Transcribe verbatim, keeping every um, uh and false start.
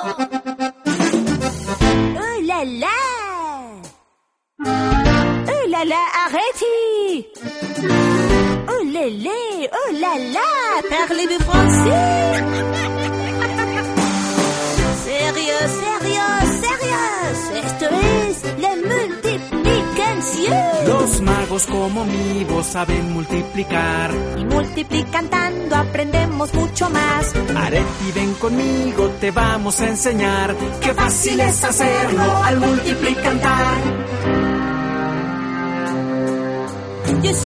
Oh là là! Oh là là, arrêtez! Oh là là, oh là là, parlez-vous français? Sérieux, sérieux, sérieux, esto es la multiplicación. Los magos como mi voz saben multiplicar. Y multiplicando aprendemos mucho más. Areti, ven conmigo, te vamos a enseñar. Qué fácil es hacerlo al multiplicar.